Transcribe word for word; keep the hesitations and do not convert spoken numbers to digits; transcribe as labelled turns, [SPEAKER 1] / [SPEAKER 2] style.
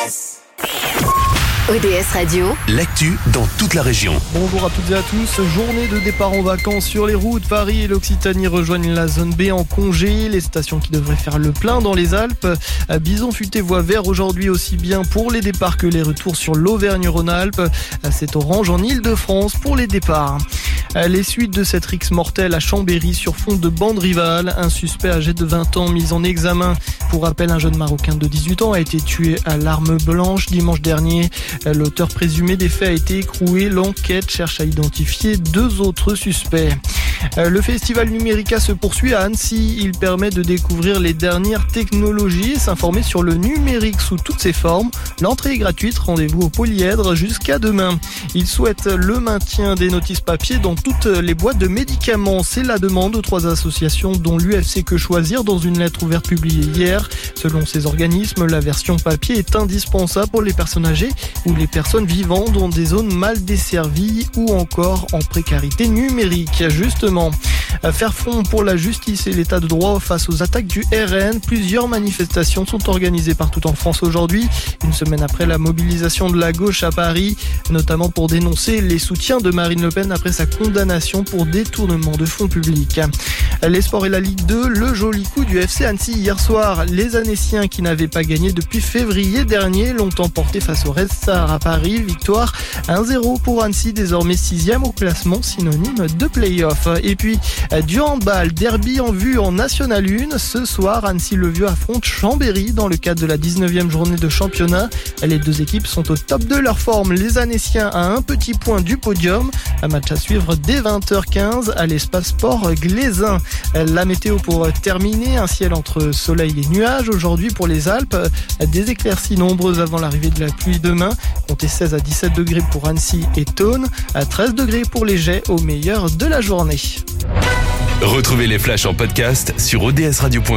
[SPEAKER 1] S. O D S Radio,
[SPEAKER 2] l'actu dans toute la région.
[SPEAKER 3] Bonjour à toutes et à tous. Journée de départ en vacances sur les routes. Paris et l'Occitanie rejoignent la zone B en congé. Les stations qui devraient faire le plein dans les Alpes. Bison futé voie vert aujourd'hui aussi bien pour les départs que les retours sur l'Auvergne-Rhône-Alpes. C'est orange en Ile-de-France pour les départs. Les suites de cette rixe mortelle à Chambéry sur fond de bande rivale. Un suspect âgé de vingt ans mis en examen. Pour rappel, un jeune Marocain de dix-huit ans a été tué à l'arme blanche dimanche dernier. L'auteur présumé des faits a été écroué. L'enquête cherche à identifier deux autres suspects. Le festival Numérica se poursuit à Annecy. Il permet de découvrir les dernières technologies et s'informer sur le numérique sous toutes ses formes. L'entrée est gratuite, rendez-vous au Polyèdre jusqu'à demain. Il souhaite le maintien des notices papier dans toutes les boîtes de médicaments. C'est la demande aux trois associations dont l'U F C Que Choisir dans une lettre ouverte publiée hier. Selon ces organismes, la version papier est indispensable pour les personnes âgées ou les personnes vivant dans des zones mal desservies ou encore en précarité numérique. Justement, faire front pour la justice et l'état de droit face aux attaques du R N. Plusieurs manifestations sont organisées partout en France aujourd'hui, une semaine après la mobilisation de la gauche à Paris, notamment pour dénoncer les soutiens de Marine Le Pen après sa condamnation pour détournement de fonds publics. Les sports et la Ligue deux, le joli coup du F C Annecy hier soir. Les Annéciens qui n'avaient pas gagné depuis février dernier l'ont emporté face au Red Star à Paris. Victoire un zéro pour Annecy, désormais sixième au classement, synonyme de play-off. Et puis du handball, derby en vue en National un. Ce soir, Annecy-le-Vieux affronte Chambéry dans le cadre de la dix-neuvième journée de championnat. Les deux équipes sont au top de leur forme. Les Annéciens à un petit point du podium. Un match à suivre dès vingt heures quinze à l'espace sport Glaisin. La météo pour terminer, un ciel entre soleil et nuages. Aujourd'hui pour les Alpes, des éclaircies nombreuses avant l'arrivée de la pluie demain. Comptez seize à dix-sept degrés pour Annecy et Thônes, à treize degrés pour les Jets au meilleur de la journée.
[SPEAKER 2] Retrouvez les flashs en podcast sur o d s radio point com.